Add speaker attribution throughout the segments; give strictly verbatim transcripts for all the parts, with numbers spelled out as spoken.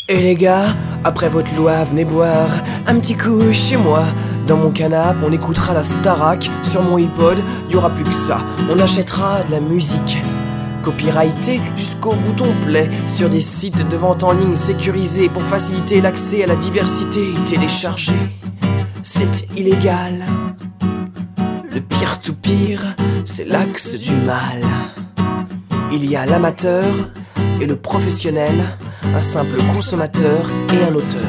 Speaker 1: Et les gars, après votre loi, venez boire un petit coup chez moi. Dans mon canapé, on écoutera la Starac. Sur mon iPod, y aura plus que ça. On achètera de la musique copyrightée jusqu'au bouton play sur des sites de vente en ligne sécurisés pour faciliter l'accès à la diversité. Télécharger, c'est illégal. Le peer-to-peer, c'est l'axe du mal. Il y a l'amateur et le professionnel, un simple consommateur et un auteur.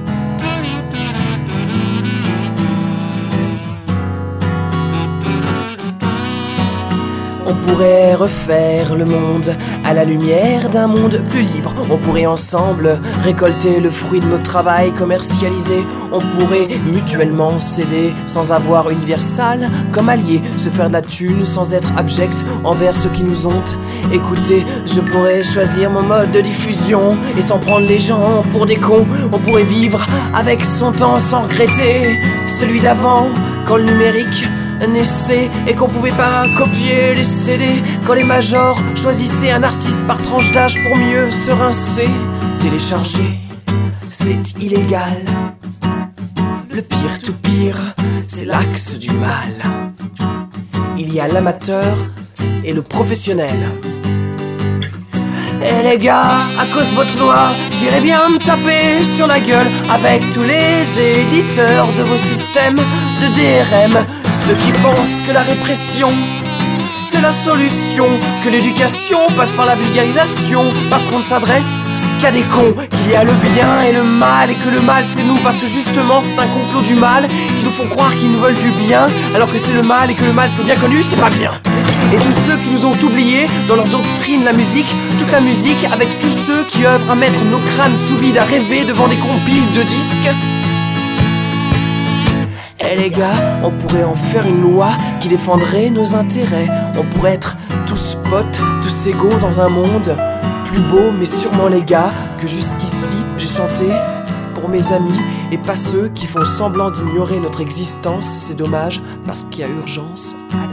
Speaker 1: On pourrait refaire le monde à la lumière d'un monde plus libre. On pourrait ensemble récolter le fruit de notre travail commercialisé. On pourrait mutuellement s'aider sans avoir Universal comme allié. Se faire de la thune sans être abject envers ceux qui nous ont écoutés. Je pourrais choisir mon mode de diffusion et sans prendre les gens pour des cons. On pourrait vivre avec son temps sans regretter celui d'avant, quand le numérique naissait et qu'on pouvait pas copier les C D. Quand les majors choisissaient un artiste par tranche d'âge pour mieux se rincer. Télécharger, c'est illégal. Le peer-to-peer, c'est l'axe du mal. Il y a l'amateur et le professionnel. Et les gars, à cause de votre loi, j'irais bien me taper sur la gueule avec tous les éditeurs de vos systèmes de D R M. Ceux qui pensent que la répression, c'est la solution, que l'éducation passe par la vulgarisation, parce qu'on ne s'adresse qu'à des cons, qu'il y a le bien et le mal, et que le mal c'est nous, parce que justement c'est un complot du mal, qui nous font croire qu'ils nous veulent du bien, alors que c'est le mal, et que le mal c'est bien connu, c'est pas bien. Et tous ceux qui nous ont oubliés dans leur doctrine la musique, toute la musique, avec tous ceux qui œuvrent à mettre nos crânes sous vide, à rêver devant des compiles de disques. Eh les gars, on pourrait en faire une loi qui défendrait nos intérêts. On pourrait être tous potes, tous égaux dans un monde plus beau, mais sûrement les gars, que jusqu'ici j'ai chanté pour mes amis et pas ceux qui font semblant d'ignorer notre existence. C'est dommage parce qu'il y a urgence à